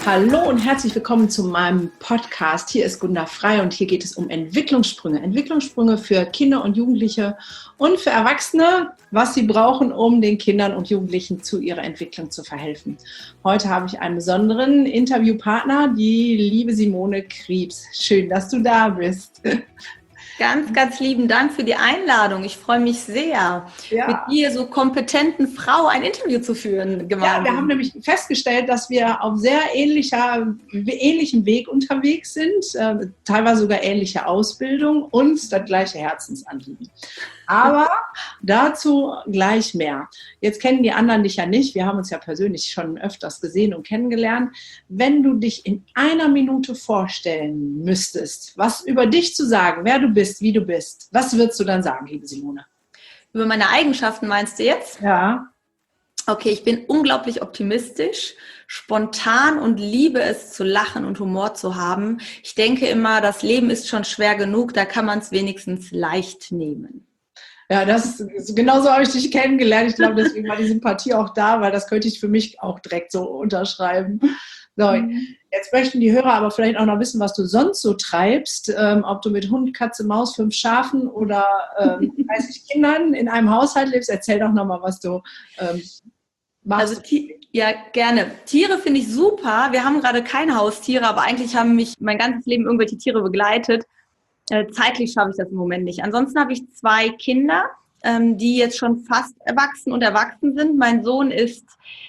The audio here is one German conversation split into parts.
Hallo und herzlich willkommen zu meinem Podcast. Hier ist Gunda Frei und hier geht es um Entwicklungssprünge. Entwicklungssprünge für Kinder und Jugendliche und für Erwachsene, was sie brauchen, um den Kindern und Jugendlichen zu ihrer Entwicklung zu verhelfen. Heute habe ich einen besonderen Interviewpartner, die liebe Simone Kriebs. Schön, dass du da bist. Ganz, ganz lieben Dank für die Einladung. Ich freue mich sehr, mit dir, so kompetenten Frau, ein Interview zu führen. Ja, wir haben nämlich festgestellt, dass wir auf sehr ähnlichem Weg unterwegs sind, teilweise sogar ähnliche Ausbildung und das gleiche Herzensanliegen. Aber dazu gleich mehr. Jetzt kennen die anderen dich ja nicht. Wir haben uns ja persönlich schon öfters gesehen und kennengelernt. Wenn du dich in einer Minute vorstellen müsstest, was über dich zu sagen, wer du bist, wie du bist, was würdest du dann sagen, liebe Simone? Über meine Eigenschaften meinst du jetzt? Ja. Okay, ich bin unglaublich optimistisch, spontan und liebe es zu lachen und Humor zu haben. Ich denke immer, das Leben ist schon schwer genug, da kann man es wenigstens leicht nehmen. Ja, genauso habe ich dich kennengelernt. Ich glaube, deswegen war die Sympathie auch da, weil das könnte ich für mich auch direkt so unterschreiben. So, jetzt möchten die Hörer aber vielleicht auch noch wissen, was du sonst so treibst, ob du mit Hund, Katze, Maus, 5 Schafen oder 30 Kindern in einem Haushalt lebst. Erzähl doch nochmal, was du machst. Also, ja, gerne. Tiere finde ich super. Wir haben gerade keine Haustiere, aber eigentlich haben mich mein ganzes Leben irgendwelche Tiere begleitet. Zeitlich schaffe ich das im Moment nicht. Ansonsten habe ich 2 Kinder, die jetzt schon fast erwachsen sind. Mein Sohn ist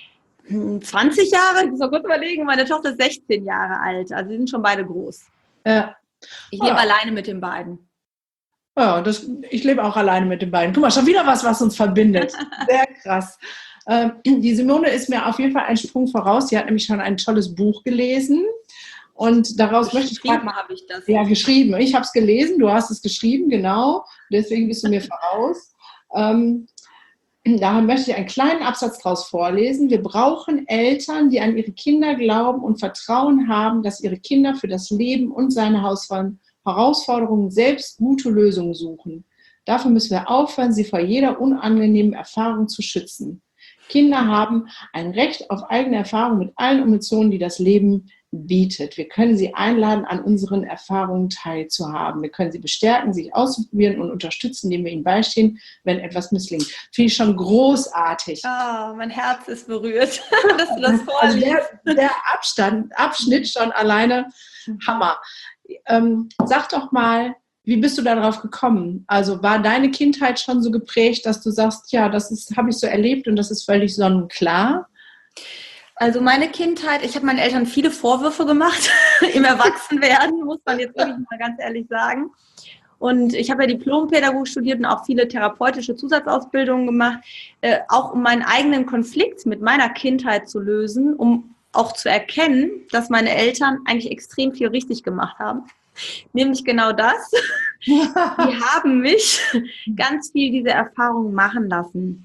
20 Jahre, ich muss mal kurz überlegen, meine Tochter ist 16 Jahre alt. Also die sind schon beide groß. Ich lebe alleine mit den beiden. Ja, ich lebe auch alleine mit den beiden. Guck mal, schon wieder was uns verbindet. Sehr krass. Die Simone ist mir auf jeden Fall einen Sprung voraus. Sie hat nämlich schon ein tolles Buch gelesen. Und daraus möchte ich gerade mal... habe ich das. Ja, geschrieben. Ich habe es gelesen, du hast es geschrieben, genau. Deswegen bist du mir voraus. Da möchte ich einen kleinen Absatz draus vorlesen. Wir brauchen Eltern, die an ihre Kinder glauben und Vertrauen haben, dass ihre Kinder für das Leben und seine Herausforderungen selbst gute Lösungen suchen. Dafür müssen wir aufhören, sie vor jeder unangenehmen Erfahrung zu schützen. Kinder haben ein Recht auf eigene Erfahrung mit allen Emotionen, die das Leben bietet. Wir können sie einladen, an unseren Erfahrungen teilzuhaben. Wir können sie bestärken, sich auszuprobieren und unterstützen, indem wir ihnen beistehen, wenn etwas misslingt. Finde ich schon großartig. Oh, mein Herz ist berührt, dass du das vorliest. Also der Abschnitt schon alleine Hammer. Sag doch mal, wie bist du darauf gekommen? Also war deine Kindheit schon so geprägt, dass du sagst, ja, habe ich so erlebt und das ist völlig sonnenklar? Also meine Kindheit, ich habe meinen Eltern viele Vorwürfe gemacht im Erwachsenwerden, muss man jetzt wirklich mal ganz ehrlich sagen. Und ich habe ja Diplompädagogik studiert und auch viele therapeutische Zusatzausbildungen gemacht, auch um meinen eigenen Konflikt mit meiner Kindheit zu lösen, um auch zu erkennen, dass meine Eltern eigentlich extrem viel richtig gemacht haben. Nämlich genau das. Die haben mich ganz viel diese Erfahrungen machen lassen.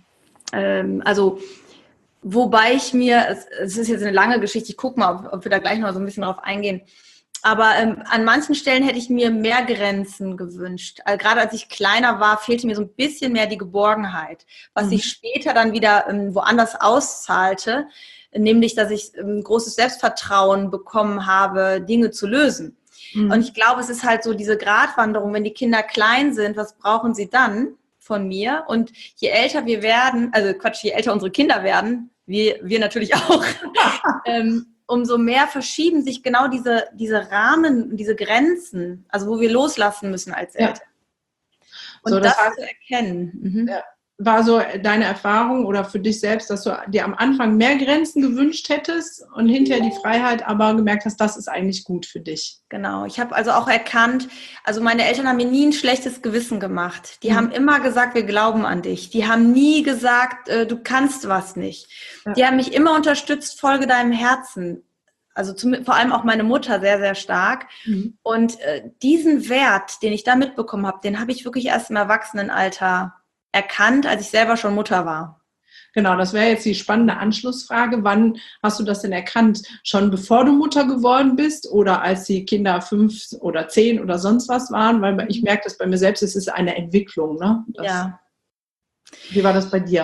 Wobei ich mir, es ist jetzt eine lange Geschichte, ich gucke mal, ob wir da gleich noch so ein bisschen drauf eingehen, aber an manchen Stellen hätte ich mir mehr Grenzen gewünscht. Also gerade als ich kleiner war, fehlte mir so ein bisschen mehr die Geborgenheit, was sich später dann wieder woanders auszahlte, nämlich, dass ich großes Selbstvertrauen bekommen habe, Dinge zu lösen. Und ich glaube, es ist halt so diese Gratwanderung, wenn die Kinder klein sind, was brauchen sie dann von mir? Und je älter wir werden, je älter unsere Kinder werden, wir natürlich auch, umso mehr verschieben sich genau diese Rahmen, diese Grenzen, also wo wir loslassen müssen als Eltern. Und so, das zu erkennen. War so deine Erfahrung oder für dich selbst, dass du dir am Anfang mehr Grenzen gewünscht hättest und hinterher die Freiheit aber gemerkt hast, das ist eigentlich gut für dich? Genau, ich habe also auch erkannt, also meine Eltern haben mir nie ein schlechtes Gewissen gemacht. Die haben immer gesagt, wir glauben an dich. Die haben nie gesagt, du kannst was nicht. Ja. Die haben mich immer unterstützt, folge deinem Herzen. Also vor allem auch meine Mutter sehr, sehr stark. Und diesen Wert, den ich da mitbekommen habe, den habe ich wirklich erst im Erwachsenenalter erkannt, als ich selber schon Mutter war. Genau, das wäre jetzt die spannende Anschlussfrage. Wann hast du das denn erkannt? Schon bevor du Mutter geworden bist oder als die Kinder 5 oder 10 oder sonst was waren? Weil ich merke das bei mir selbst, es ist eine Entwicklung. Ne? Ja. Wie war das bei dir?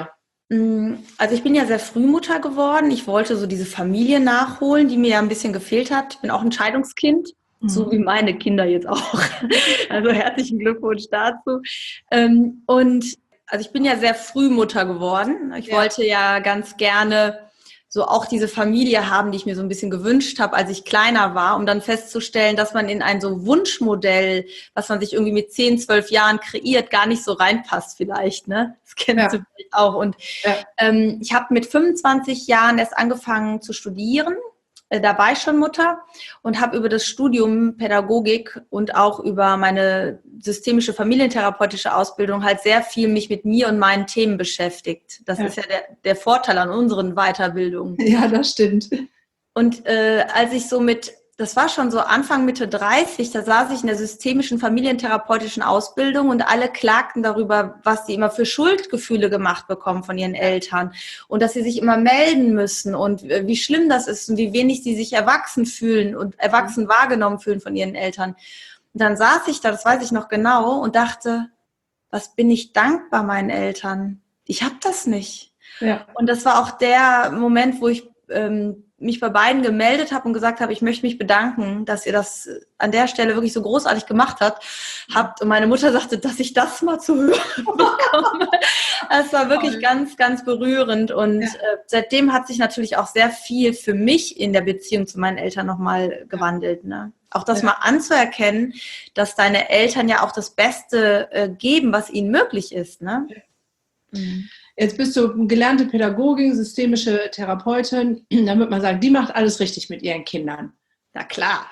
Also ich bin ja sehr früh Mutter geworden. Ich wollte so diese Familie nachholen, die mir ja ein bisschen gefehlt hat. Ich bin auch ein Scheidungskind, so wie meine Kinder jetzt auch. Also herzlichen Glückwunsch dazu. Und also ich bin ja sehr früh Mutter geworden. Ich wollte ja ganz gerne so auch diese Familie haben, die ich mir so ein bisschen gewünscht habe, als ich kleiner war, um dann festzustellen, dass man in ein so Wunschmodell, was man sich irgendwie mit 10, 12 Jahren kreiert, gar nicht so reinpasst vielleicht, ne? Das kennst du vielleicht auch. Und ich habe mit 25 Jahren erst angefangen zu studieren. Da war ich schon Mutter und habe über das Studium Pädagogik und auch über meine systemische familientherapeutische Ausbildung halt sehr viel mich mit mir und meinen Themen beschäftigt. Das ist ja der Vorteil an unseren Weiterbildungen. Ja, das stimmt. Und als ich so das war schon so Anfang, Mitte 30, da saß ich in der systemischen familientherapeutischen Ausbildung und alle klagten darüber, was sie immer für Schuldgefühle gemacht bekommen von ihren Eltern und dass sie sich immer melden müssen und wie schlimm das ist und wie wenig sie sich erwachsen fühlen und erwachsen wahrgenommen fühlen von ihren Eltern. Und dann saß ich da, das weiß ich noch genau, und dachte, was bin ich dankbar meinen Eltern? Ich habe das nicht. Ja. Und das war auch der Moment, wo ich mich bei beiden gemeldet habe und gesagt habe, ich möchte mich bedanken, dass ihr das an der Stelle wirklich so großartig gemacht habt. Und meine Mutter sagte, dass ich das mal zu hören bekomme. Es war wirklich ganz, ganz berührend. Und seitdem hat sich natürlich auch sehr viel für mich in der Beziehung zu meinen Eltern nochmal gewandelt. Ne? Auch das mal anzuerkennen, dass deine Eltern ja auch das Beste geben, was ihnen möglich ist. Ne? Mhm. Jetzt bist du gelernte Pädagogin, systemische Therapeutin. Dann würde man sagen, die macht alles richtig mit ihren Kindern. Na klar.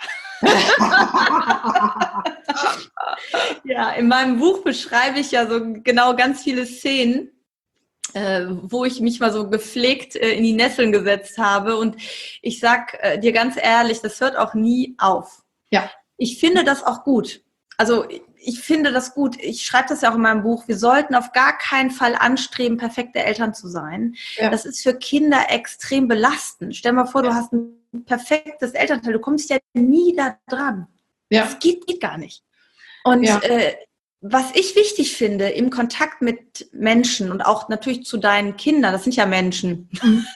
Ja, in meinem Buch beschreibe ich ja so genau ganz viele Szenen, wo ich mich mal so gepflegt in die Nesseln gesetzt habe. Und ich sag dir ganz ehrlich, das hört auch nie auf. Ja. Ich finde das auch gut. Also ich finde das gut. Ich schreibe das ja auch in meinem Buch. Wir sollten auf gar keinen Fall anstreben, perfekte Eltern zu sein. Ja. Das ist für Kinder extrem belastend. Stell dir mal vor, du hast ein perfektes Elternteil. Du kommst ja nie da dran. Ja. Das geht gar nicht. Und was ich wichtig finde im Kontakt mit Menschen und auch natürlich zu deinen Kindern, das sind ja Menschen,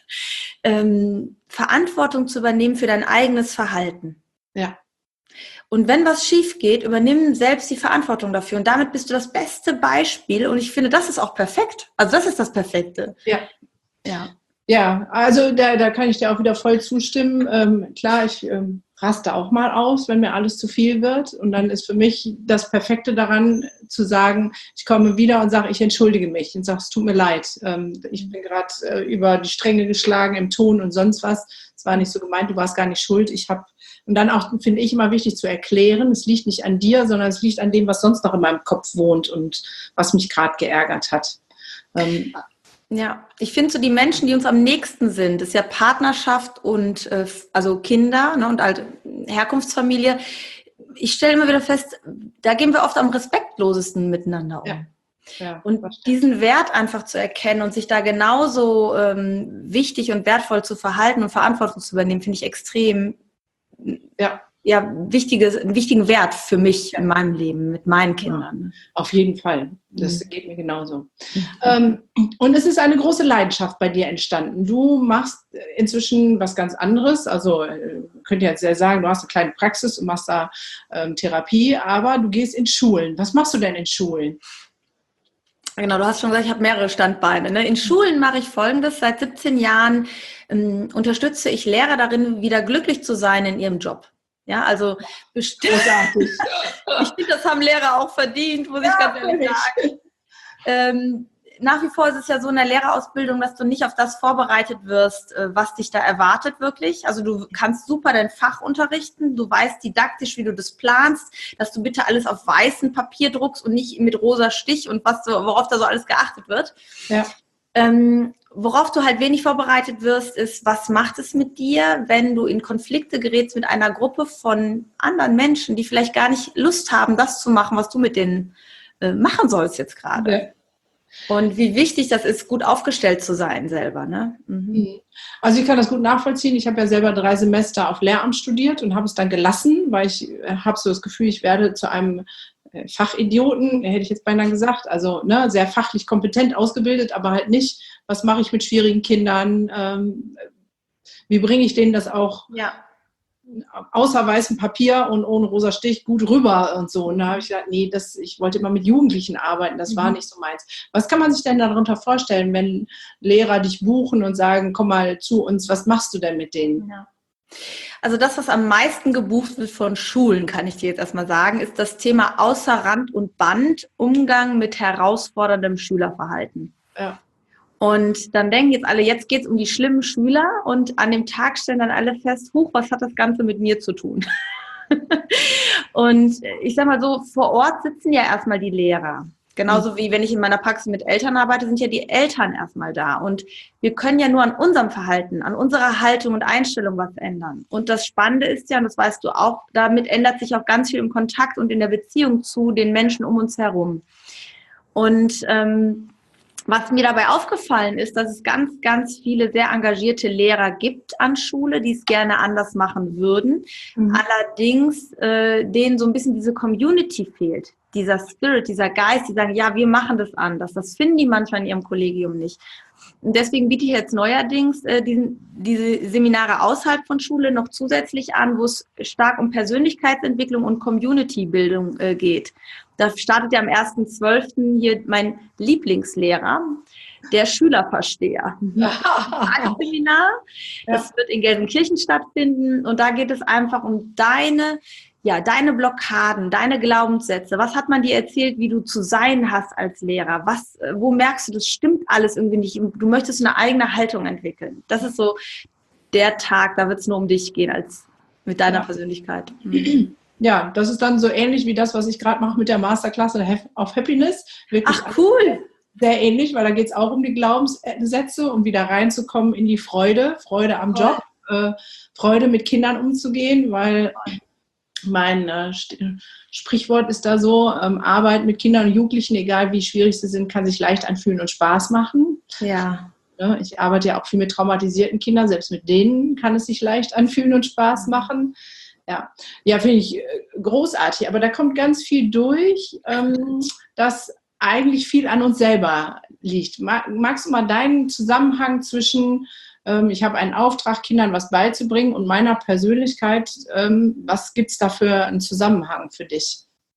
Verantwortung zu übernehmen für dein eigenes Verhalten. Ja. Und wenn was schief geht, übernimm selbst die Verantwortung dafür. Und damit bist du das beste Beispiel. Und ich finde, das ist auch perfekt. Also das ist das Perfekte. Ja. Ja. Ja, also da kann ich dir auch wieder voll zustimmen. Klar, ich raste auch mal aus, wenn mir alles zu viel wird. Und dann ist für mich das Perfekte daran, zu sagen, ich komme wieder und sage, ich entschuldige mich und sage, es tut mir leid. Ich bin gerade über die Stränge geschlagen im Ton und sonst was. Es war nicht so gemeint, du warst gar nicht schuld. Und dann auch, finde ich, immer wichtig zu erklären, es liegt nicht an dir, sondern es liegt an dem, was sonst noch in meinem Kopf wohnt und was mich gerade geärgert hat. Ja, ich finde so die Menschen, die uns am nächsten sind, ist ja Partnerschaft und also Kinder, ne, und halt Herkunftsfamilie. Ich stelle immer wieder fest, da gehen wir oft am respektlosesten miteinander um. Ja. Ja, und diesen Wert einfach zu erkennen und sich da genauso wichtig und wertvoll zu verhalten und Verantwortung zu übernehmen, finde ich extrem einen wichtigen Wert für mich in meinem Leben, mit meinen Kindern. Auf jeden Fall. Das geht mir genauso. Und es ist eine große Leidenschaft bei dir entstanden. Du machst inzwischen was ganz anderes. Also könnt ihr jetzt ja sagen, du hast eine kleine Praxis und machst da Therapie, aber du gehst in Schulen. Was machst du denn in Schulen? Genau, du hast schon gesagt, ich habe mehrere Standbeine. Ne? In Schulen mache ich Folgendes. Seit 17 Jahren unterstütze ich Lehrer darin, wieder glücklich zu sein in ihrem Job. Ja, also bestimmt. Ich finde, das haben Lehrer auch verdient, muss ich ganz ehrlich sagen. Nach wie vor ist es ja so in der Lehrerausbildung, dass du nicht auf das vorbereitet wirst, was dich da erwartet wirklich. Also du kannst super dein Fach unterrichten, du weißt didaktisch, wie du das planst, dass du bitte alles auf weißem Papier druckst und nicht mit rosa Stich und worauf da so alles geachtet wird. Ja. Worauf du halt wenig vorbereitet wirst, ist, was macht es mit dir, wenn du in Konflikte gerätst mit einer Gruppe von anderen Menschen, die vielleicht gar nicht Lust haben, das zu machen, was du mit denen machen sollst jetzt gerade. Ja. Und wie wichtig das ist, gut aufgestellt zu sein selber. Ne? Mhm. Also ich kann das gut nachvollziehen. Ich habe ja selber 3 Semester auf Lehramt studiert und habe es dann gelassen, weil ich habe so das Gefühl, ich werde zu einem Fachidioten, hätte ich jetzt beinahe gesagt, also ne, sehr fachlich kompetent ausgebildet, aber halt nicht, was mache ich mit schwierigen Kindern, wie bringe ich denen das auch außer weißem Papier und ohne rosa Stich gut rüber und so. Und da habe ich gesagt, nee, ich wollte immer mit Jugendlichen arbeiten, das war nicht so meins. Was kann man sich denn darunter vorstellen, wenn Lehrer dich buchen und sagen, komm mal zu uns, was machst du denn mit denen? Ja. Also das, was am meisten gebucht wird von Schulen, kann ich dir jetzt erstmal sagen, ist das Thema außer Rand und Band, Umgang mit herausforderndem Schülerverhalten. Ja. Und dann denken jetzt alle, jetzt geht es um die schlimmen Schüler und an dem Tag stellen dann alle fest, huch, was hat das Ganze mit mir zu tun? Und ich sag mal so, vor Ort sitzen ja erstmal die Lehrer. Genauso wie wenn ich in meiner Praxis mit Eltern arbeite, sind ja die Eltern erstmal da. Und wir können ja nur an unserem Verhalten, an unserer Haltung und Einstellung was ändern. Und das Spannende ist ja, und das weißt du auch, damit ändert sich auch ganz viel im Kontakt und in der Beziehung zu den Menschen um uns herum. Und was mir dabei aufgefallen ist, dass es ganz, ganz viele sehr engagierte Lehrer gibt an Schule, die es gerne anders machen würden. Allerdings denen so ein bisschen diese Community fehlt, dieser Spirit, dieser Geist, die sagen, ja, wir machen das anders. Das finden die manchmal in ihrem Kollegium nicht. Und deswegen biete ich jetzt neuerdings diese Seminare außerhalb von Schule noch zusätzlich an, wo es stark um Persönlichkeitsentwicklung und Community-Bildung geht. Da startet ja am 1.12. hier mein Lieblingslehrer, der Schülerversteher. Ein Seminar, das wird in Gelsenkirchen stattfinden und da geht es einfach um deine Blockaden, deine Glaubenssätze. Was hat man dir erzählt, wie du zu sein hast als Lehrer? Wo merkst du, das stimmt alles irgendwie nicht? Du möchtest eine eigene Haltung entwickeln. Das ist so der Tag, da wird es nur um dich gehen, als mit deiner Persönlichkeit. Ja, das ist dann so ähnlich wie das, was ich gerade mache mit der Masterclass of Happiness. Wirklich cool. Sehr ähnlich, weil da geht es auch um die Glaubenssätze, um wieder reinzukommen in die Freude am Job, Freude mit Kindern umzugehen, weil mein Sprichwort ist da so, Arbeit mit Kindern und Jugendlichen, egal wie schwierig sie sind, kann sich leicht anfühlen und Spaß machen. Ja. Ich arbeite ja auch viel mit traumatisierten Kindern, selbst mit denen kann es sich leicht anfühlen und Spaß machen. Ja, finde ich großartig, aber da kommt ganz viel durch, dass eigentlich viel an uns selber liegt. Magst du mal deinen Zusammenhang zwischen ich habe einen Auftrag, Kindern was beizubringen und meiner Persönlichkeit, was gibt es da für einen Zusammenhang für dich?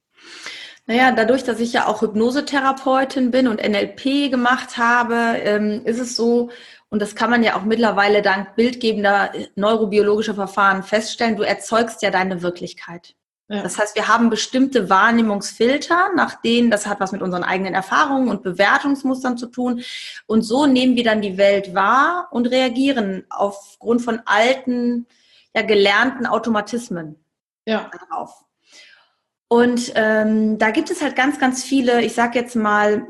Naja, dadurch, dass ich ja auch Hypnosetherapeutin bin und NLP gemacht habe, ist es so, und das kann man ja auch mittlerweile dank bildgebender neurobiologischer Verfahren feststellen, du erzeugst ja deine Wirklichkeit. Ja. Das heißt, wir haben bestimmte Wahrnehmungsfilter, nach denen, das hat was mit unseren eigenen Erfahrungen und Bewertungsmustern zu tun. Und so nehmen wir dann die Welt wahr und reagieren aufgrund von alten, gelernten Automatismen darauf. Und da gibt es halt ganz, ganz viele, ich sage jetzt mal,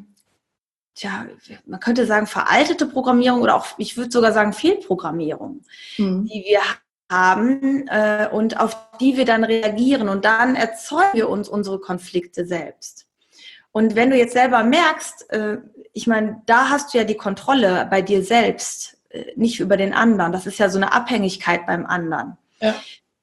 man könnte sagen veraltete Programmierung oder auch, ich würde sogar sagen Fehlprogrammierung, die wir haben und auf die wir dann reagieren und dann erzeugen wir uns unsere Konflikte selbst. Und wenn du jetzt selber merkst, ich meine, da hast du ja die Kontrolle bei dir selbst, nicht über den anderen. Das ist ja so eine Abhängigkeit beim anderen. Ja.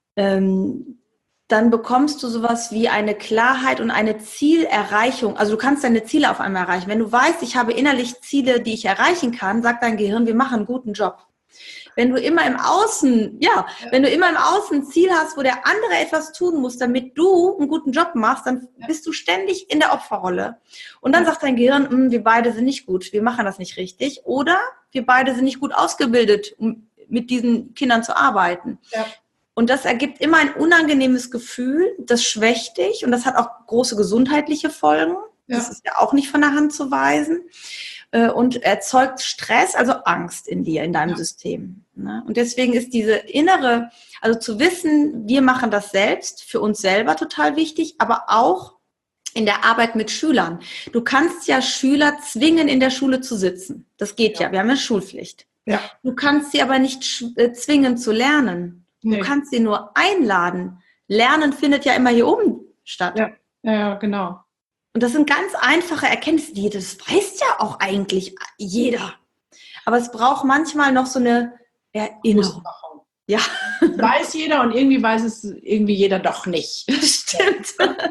Dann bekommst du sowas wie eine Klarheit und eine Zielerreichung. Also du kannst deine Ziele auf einmal erreichen. Wenn du weißt, ich habe innerlich Ziele, die ich erreichen kann, sagt dein Gehirn, wir machen einen guten Job. Wenn du immer im Außen, wenn du immer im Außen ein Ziel hast, wo der andere etwas tun muss, damit du einen guten Job machst, dann bist du ständig in der Opferrolle. Und dann sagt dein Gehirn, wir beide sind nicht gut, wir machen das nicht richtig. Oder wir beide sind nicht gut ausgebildet, um mit diesen Kindern zu arbeiten. Ja. Und das ergibt immer ein unangenehmes Gefühl, das schwächt dich und das hat auch große gesundheitliche Folgen. Ja. Das ist ja auch nicht von der Hand zu weisen. Und erzeugt Stress, also Angst in dir, in deinem System. Und deswegen ist diese innere, also zu wissen, wir machen das selbst, für uns selber total wichtig, aber auch in der Arbeit mit Schülern. Du kannst ja Schüler zwingen, in der Schule zu sitzen. Das geht ja, wir haben ja Schulpflicht. Ja. Du kannst sie aber nicht zwingen zu lernen. Du kannst sie nur einladen. Lernen findet ja immer hier oben statt. Ja, genau. Und das sind ganz einfache Erkenntnisse, das weiß ja auch eigentlich jeder. Aber es braucht manchmal noch so eine Erinnerung. Ja. Weiß jeder und irgendwie weiß es irgendwie jeder doch nicht. Stimmt.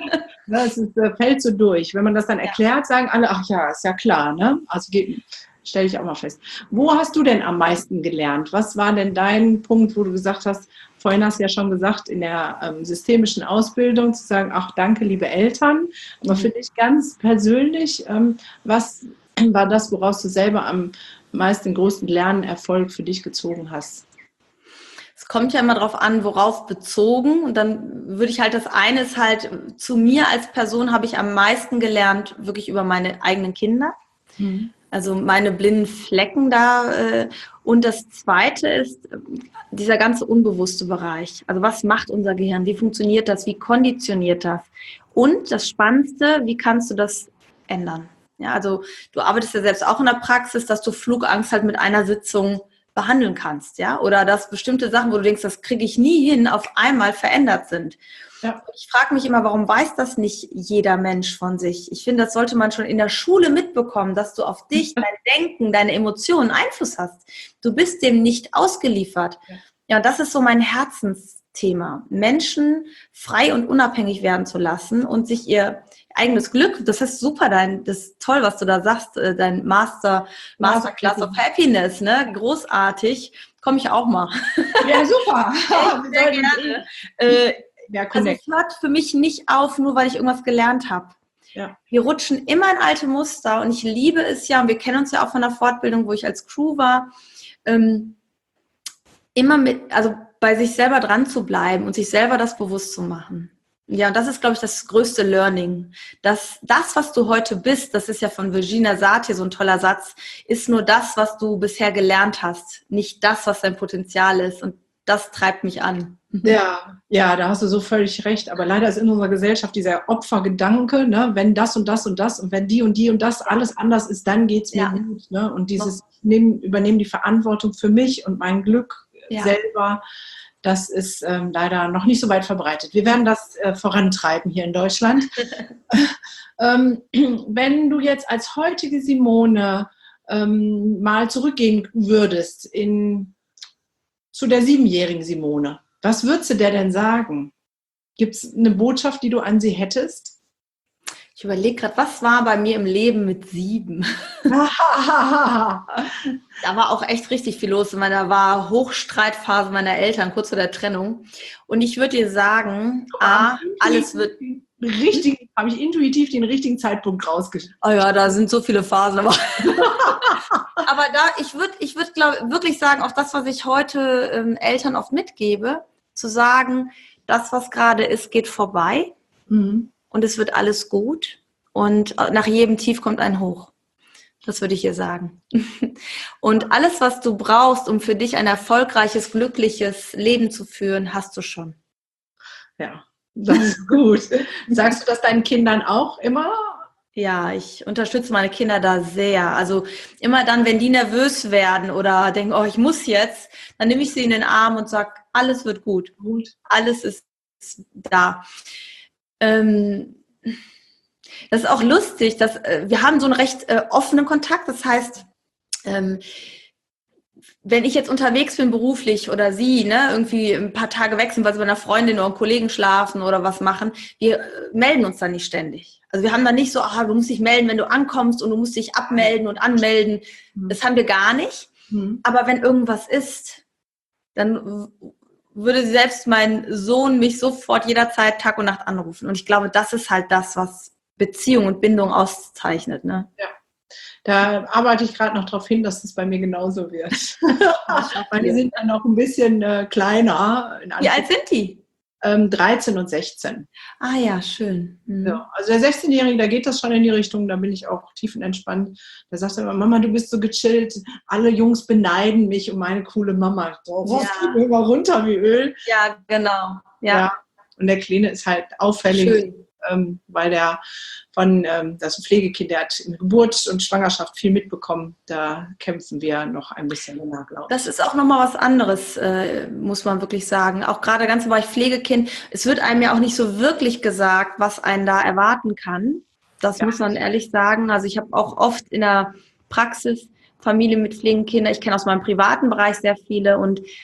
Ne, fällt so durch. Wenn man das dann erklärt, sagen alle, ach ja, ist ja klar. Ne? Also stelle ich auch mal fest. Wo hast du denn am meisten gelernt? Was war denn dein Punkt, wo du gesagt hast, vorhin hast du ja schon gesagt, in der systemischen Ausbildung zu sagen, ach danke, liebe Eltern. Aber für dich ganz persönlich, was war das, woraus du selber am meisten den größten Lernerfolg für dich gezogen hast? Es kommt ja immer darauf an, worauf bezogen. Und dann würde ich halt, das eine ist halt, zu mir als Person habe ich am meisten gelernt, wirklich über meine eigenen Kinder. Also meine blinden Flecken da. Und das zweite ist dieser ganze unbewusste Bereich. Also was macht unser Gehirn? Wie funktioniert das? Wie konditioniert das? Und das Spannendste, wie kannst du das ändern? Ja, also du arbeitest ja selbst auch in der Praxis, dass du Flugangst halt mit einer Sitzung behandeln kannst, ja, oder dass bestimmte Sachen, wo du denkst, das kriege ich nie hin, auf einmal verändert sind. Ja. Ich frage mich immer, warum weiß das nicht jeder Mensch von sich? Ich finde, das sollte man schon in der Schule mitbekommen, dass du auf dich, dein Denken, deine Emotionen Einfluss hast. Du bist dem nicht ausgeliefert. Ja, das ist so mein Herzensthema. Menschen frei und unabhängig werden zu lassen und sich ihr eigenes Glück, das ist super, das ist toll, was du da sagst, dein Masterclass of Happiness, ne? Großartig. Komme ich auch mal. Ja, super. Sehr gerne. Also es hört für mich nicht auf, nur weil ich irgendwas gelernt habe. Ja. Wir rutschen immer in alte Muster und ich liebe es ja, und wir kennen uns ja auch von der Fortbildung, wo ich als Crew war, immer also bei sich selber dran zu bleiben und sich selber das bewusst zu machen. Ja, und das ist, glaube ich, das größte Learning. Das, was du heute bist, das ist ja von Virginia Satir so ein toller Satz, ist nur das, was du bisher gelernt hast, nicht das, was dein Potenzial ist. Und das treibt mich an. Ja, da hast du so völlig recht. Aber leider ist in unserer Gesellschaft dieser Opfergedanke, ne, wenn das und das und das und wenn die und das alles anders ist, dann geht's mir gut. Ne? Und dieses übernehmen die Verantwortung für mich und mein Glück selber. Das ist leider noch nicht so weit verbreitet. Wir werden das vorantreiben hier in Deutschland. Wenn du jetzt als heutige Simone mal zurückgehen würdest zu der 7-jährigen Simone, was würdest du der denn sagen? Gibt es eine Botschaft, die du an sie hättest? Ich überlege gerade, was war bei mir im Leben mit 7? Da war auch echt richtig viel los. Da war Hochstreitphase meiner Eltern, kurz vor der Trennung. Und ich würde dir sagen, alles wird... Habe ich intuitiv den richtigen Zeitpunkt rausgeschickt. Oh ja, da sind so viele Phasen. Aber ich würde wirklich sagen, auch das, was ich heute Eltern oft mitgebe, zu sagen, das, was gerade ist, geht vorbei. Und es wird alles gut und nach jedem Tief kommt ein Hoch. Das würde ich ihr sagen. Und alles, was du brauchst, um für dich ein erfolgreiches, glückliches Leben zu führen, hast du schon. Ja, das ist gut. Sagst du das deinen Kindern auch immer? Ja, ich unterstütze meine Kinder da sehr. Also immer dann, wenn die nervös werden oder denken, oh, ich muss jetzt, dann nehme ich sie in den Arm und sage, alles wird gut. Alles ist da. Das ist auch lustig, dass wir haben so einen recht offenen Kontakt. Das heißt, wenn ich jetzt unterwegs bin beruflich oder sie, ne, irgendwie ein paar Tage wechseln, weil sie bei einer Freundin oder einem Kollegen schlafen oder was machen, wir melden uns dann nicht ständig. Also wir haben dann nicht so, du musst dich melden, wenn du ankommst und du musst dich abmelden und anmelden. Das haben wir gar nicht. Aber wenn irgendwas ist, dann würde selbst mein Sohn mich sofort jederzeit Tag und Nacht anrufen. Und ich glaube, das ist halt das, was Beziehung und Bindung auszeichnet. Ne? Ja, da arbeite ich gerade noch darauf hin, dass es bei mir genauso wird. Meine sind dann noch ein bisschen kleiner. Wie alt sind die? 13 und 16. Ah ja, schön. Ja, also der 16-Jährige, da geht das schon in die Richtung, da bin ich auch tiefenentspannt. Da sagt er immer, Mama, du bist so gechillt, alle Jungs beneiden mich um meine coole Mama. So, das geht mir immer runter wie Öl. Ja, genau. Ja. Und der Kleine ist halt auffällig, weil der das ist ein Pflegekind, der hat in Geburt und Schwangerschaft viel mitbekommen. Da kämpfen wir noch ein bisschen länger, glaube ich. Das ist auch nochmal was anderes, muss man wirklich sagen. Auch gerade ganz im Bereich Pflegekind. Es wird einem ja auch nicht so wirklich gesagt, was einen da erwarten kann. Das muss man ehrlich sagen. Also ich habe auch oft in der Praxis Familie mit Pflegekindern. Ich kenne aus meinem privaten Bereich sehr viele und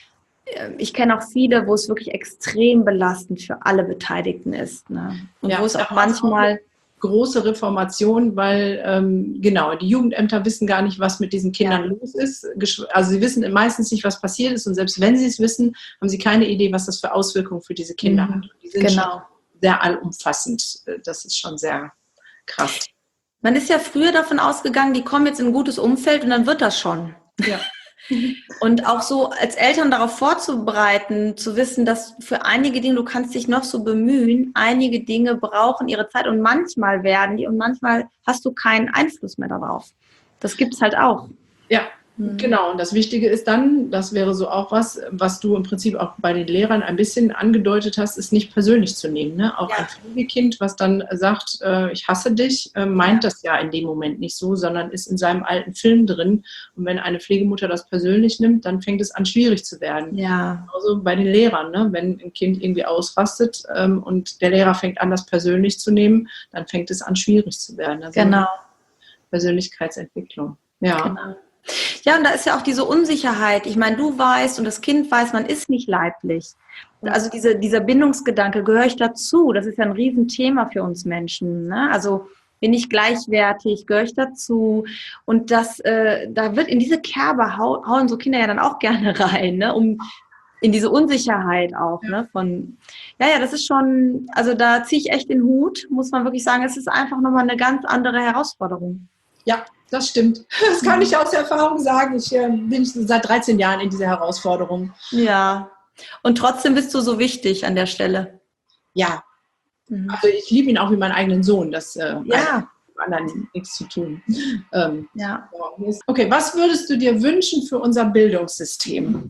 ich kenne auch viele, wo es wirklich extrem belastend für alle Beteiligten ist. Ne? Und wo es auch manchmal... große Reformation, weil genau, die Jugendämter wissen gar nicht, was mit diesen Kindern los ist. Also sie wissen meistens nicht, was passiert ist und selbst wenn sie es wissen, haben sie keine Idee, was das für Auswirkungen für diese Kinder hat. Die sind schon sehr allumfassend. Das ist schon sehr krass. Man ist ja früher davon ausgegangen, die kommen jetzt in ein gutes Umfeld und dann wird das schon. Ja. Und auch so als Eltern darauf vorzubereiten, zu wissen, dass für einige Dinge, du kannst dich noch so bemühen, einige Dinge brauchen ihre Zeit und manchmal werden die und manchmal hast du keinen Einfluss mehr darauf. Das gibt es halt auch. Ja, genau. Und das Wichtige ist dann, das wäre so auch was du im Prinzip auch bei den Lehrern ein bisschen angedeutet hast, ist nicht persönlich zu nehmen. Ne? Auch ein Pflegekind, was dann sagt, ich hasse dich, meint das ja in dem Moment nicht so, sondern ist in seinem alten Film drin. Und wenn eine Pflegemutter das persönlich nimmt, dann fängt es an, schwierig zu werden. Ja. Also bei den Lehrern, ne? Wenn ein Kind irgendwie ausrastet und der Lehrer fängt an, das persönlich zu nehmen, dann fängt es an, schwierig zu werden. Also genau. Persönlichkeitsentwicklung. Ja. Genau. Ja, und da ist ja auch diese Unsicherheit. Ich meine, du weißt und das Kind weiß, man ist nicht leiblich. Also dieser Bindungsgedanke, gehöre ich dazu? Das ist ja ein Riesenthema für uns Menschen. Ne? Also bin ich gleichwertig, gehöre ich dazu? Und da wird in diese Kerbe hauen so Kinder ja dann auch gerne rein, ne? In diese Unsicherheit auch. Ne? Das ist schon, also da ziehe ich echt den Hut, muss man wirklich sagen, es ist einfach nochmal eine ganz andere Herausforderung. Ja, das stimmt. Das kann ich aus Erfahrung sagen. Ich bin seit 13 Jahren in dieser Herausforderung. Ja, und trotzdem bist du so wichtig an der Stelle. Ja, also ich liebe ihn auch wie meinen eigenen Sohn. Das hat mit anderen nichts zu tun. Okay, was würdest du dir wünschen für unser Bildungssystem?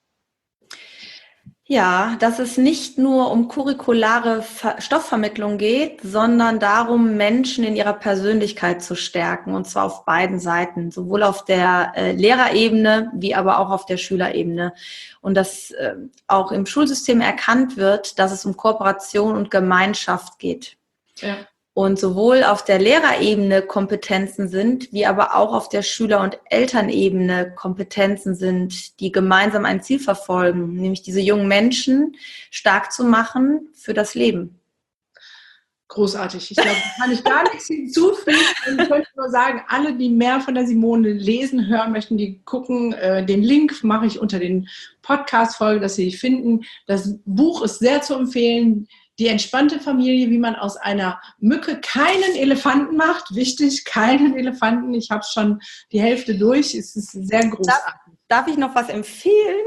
Ja, dass es nicht nur um curriculare Stoffvermittlung geht, sondern darum, Menschen in ihrer Persönlichkeit zu stärken. Und zwar auf beiden Seiten, sowohl auf der Lehrerebene wie aber auch auf der Schülerebene. Und dass auch im Schulsystem erkannt wird, dass es um Kooperation und Gemeinschaft geht. Ja. Und sowohl auf der Lehrerebene Kompetenzen sind, wie aber auch auf der Schüler- und Elternebene Kompetenzen sind, die gemeinsam ein Ziel verfolgen, nämlich diese jungen Menschen stark zu machen für das Leben. Großartig. Ich glaube, da kann ich gar nichts hinzufügen. Ich könnte nur sagen, alle, die mehr von der Simone lesen, hören möchten, die gucken. Den Link mache ich unter den Podcast-Folgen, dass Sie finden. Das Buch ist sehr zu empfehlen. Die entspannte Familie, wie man aus einer Mücke keinen Elefanten macht. Wichtig, keinen Elefanten. Ich habe schon die Hälfte durch. Es ist sehr großartig. Darf ich noch was empfehlen?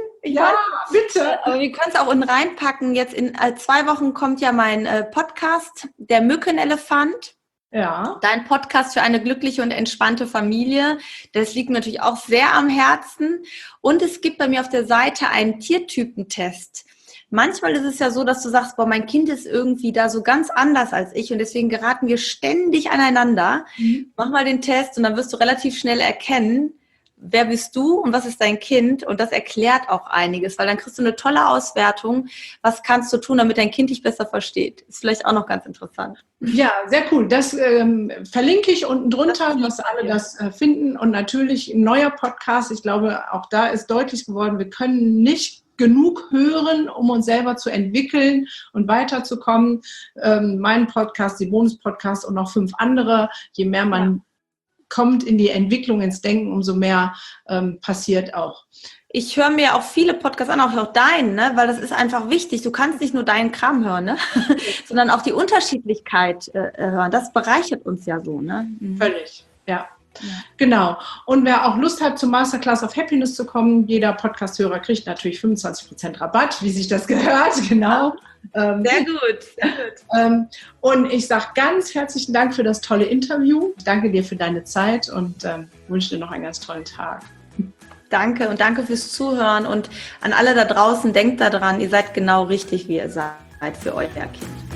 Bitte. Aber wir können es auch unten reinpacken. Jetzt in 2 Wochen kommt ja mein Podcast, der Mückenelefant. Ja. Dein Podcast für eine glückliche und entspannte Familie. Das liegt mir natürlich auch sehr am Herzen. Und es gibt bei mir auf der Seite einen Tiertypentest. Manchmal ist es ja so, dass du sagst, boah, mein Kind ist irgendwie da so ganz anders als ich und deswegen geraten wir ständig aneinander. Mach mal den Test und dann wirst du relativ schnell erkennen, wer bist du und was ist dein Kind, und das erklärt auch einiges, weil dann kriegst du eine tolle Auswertung, was kannst du tun, damit dein Kind dich besser versteht. Ist vielleicht auch noch ganz interessant. Ja, sehr cool. Das verlinke ich unten drunter, dass alle das finden, und natürlich ein neuer Podcast. Ich glaube, auch da ist deutlich geworden, wir können nicht genug hören, um uns selber zu entwickeln und weiterzukommen. Mein Podcast, die Bonus-Podcast und noch 5 andere. Je mehr man kommt in die Entwicklung, ins Denken, umso mehr passiert auch. Ich höre mir auch viele Podcasts an, auch deinen, ne? Weil das ist einfach wichtig. Du kannst nicht nur deinen Kram hören, ne? sondern auch die Unterschiedlichkeit hören. Das bereichert uns ja so. Ne? Völlig, ja. Genau. Und wer auch Lust hat, zum Masterclass of Happiness zu kommen, jeder Podcast-Hörer kriegt natürlich 25% Rabatt, wie sich das gehört. Genau. Sehr gut. Und ich sage ganz herzlichen Dank für das tolle Interview. Ich danke dir für deine Zeit und wünsche dir noch einen ganz tollen Tag. Danke und danke fürs Zuhören, und an alle da draußen, denkt daran, ihr seid genau richtig, wie ihr seid für euer Kind.